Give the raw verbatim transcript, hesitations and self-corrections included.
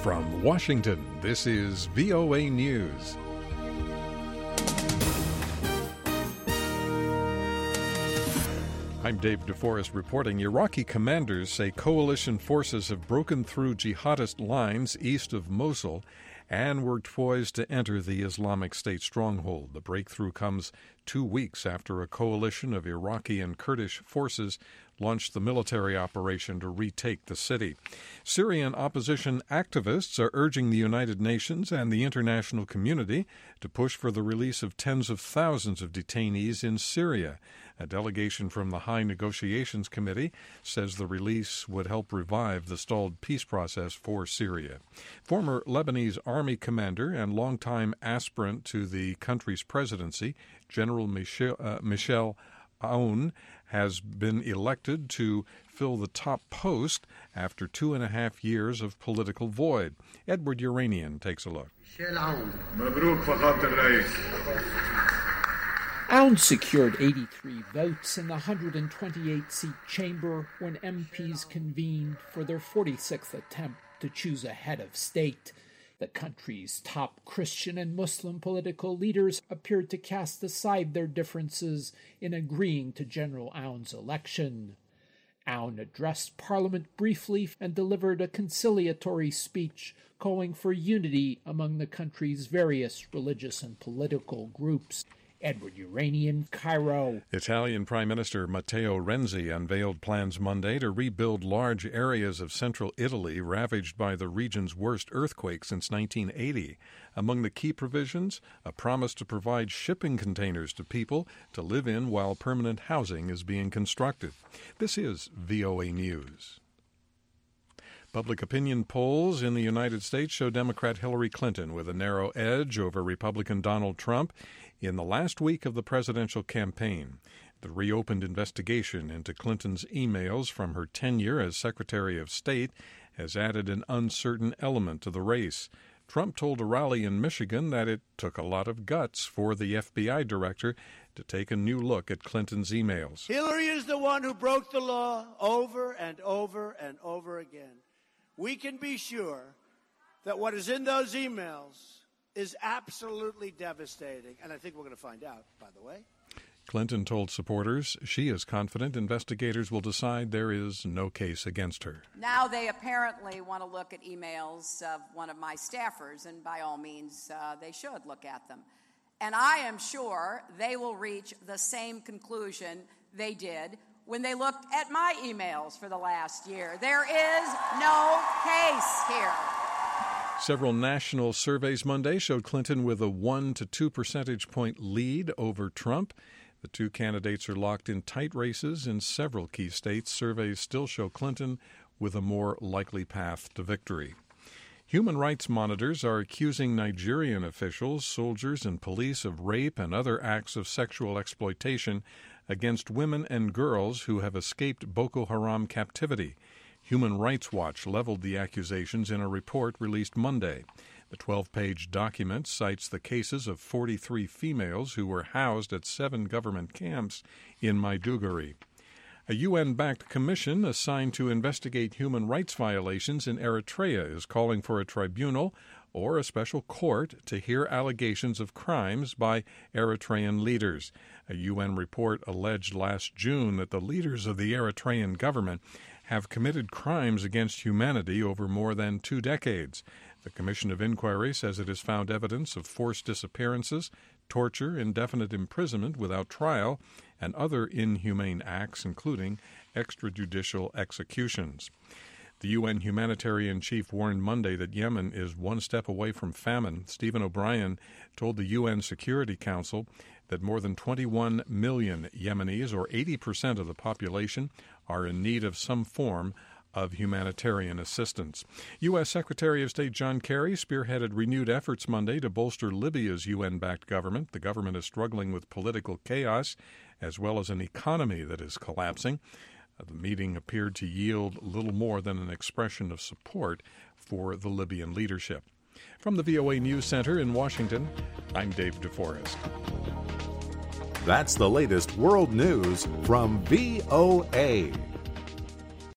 From Washington, this is V O A News. I'm Dave DeForest reporting. Iraqi commanders say coalition forces have broken through jihadist lines east of Mosul and were poised to enter the Islamic State stronghold. The breakthrough comes two weeks after a coalition of Iraqi and Kurdish forces launched the military operation to retake the city. Syrian opposition activists are urging the United Nations and the international community to push for the release of tens of thousands of detainees in Syria. A delegation from the High Negotiations Committee says the release would help revive the stalled peace process for Syria. Former Lebanese army commander and longtime aspirant to the country's presidency, General Michel, uh, Michel Aoun, has been elected to fill the top post after two and a half years of political void. Edward Uranian takes a look. Aoun secured eighty-three votes in the one hundred twenty-eight seat chamber when M Ps convened for their forty-sixth attempt to choose a head of state. The country's top Christian and Muslim political leaders appeared to cast aside their differences in agreeing to General Aoun's election. Aoun addressed Parliament briefly and delivered a conciliatory speech calling for unity among the country's various religious and political groups. Edward Uranian, Cairo. Italian Prime Minister Matteo Renzi unveiled plans Monday to rebuild large areas of central Italy ravaged by the region's worst earthquake since nineteen eighty. Among the key provisions, a promise to provide shipping containers to people to live in while permanent housing is being constructed. This is V O A News. Public opinion polls in the United States show Democrat Hillary Clinton with a narrow edge over Republican Donald Trump in the last week of the presidential campaign. The reopened investigation into Clinton's emails from her tenure as Secretary of State has added an uncertain element to the race. Trump told a rally in Michigan that it took a lot of guts for the F B I director to take a new look at Clinton's emails. Hillary is the one who broke the law over and over and over again. We can be sure that what is in those emails is absolutely devastating, and I think we're going to find out, by the way. Clinton told supporters she is confident investigators will decide there is no case against her. Now they apparently want to look at emails of one of my staffers, and by all means, uh, they should look at them. And I am sure they will reach the same conclusion they did when they looked at my emails for the last year. There is no case here. Several national surveys Monday showed Clinton with a one to two percentage point lead over Trump. The two candidates are locked in tight races in several key states. Surveys still show Clinton with a more likely path to victory. Human rights monitors are accusing Nigerian officials, soldiers, and police of rape and other acts of sexual exploitation against women and girls who have escaped Boko Haram captivity. Human Rights Watch leveled the accusations in a report released Monday. The twelve-page document cites the cases of forty-three females who were housed at seven government camps in Maiduguri. A U N-backed commission assigned to investigate human rights violations in Eritrea is calling for a tribunal or a special court to hear allegations of crimes by Eritrean leaders. A U N report alleged last June that the leaders of the Eritrean government have committed crimes against humanity over more than two decades. The Commission of Inquiry says it has found evidence of forced disappearances, torture, indefinite imprisonment without trial, and other inhumane acts, including extrajudicial executions. The U N humanitarian chief warned Monday that Yemen is one step away from famine. Stephen O'Brien told the U N Security Council that more than twenty-one million Yemenis, or eighty percent of the population, are in need of some form of humanitarian assistance. U S Secretary of State John Kerry spearheaded renewed efforts Monday to bolster Libya's U N-backed government. The government is struggling with political chaos as well as an economy that is collapsing. Uh, the meeting appeared to yield little more than an expression of support for the Libyan leadership. From the V O A News Center in Washington, I'm Dave DeForest. That's the latest world news from V O A.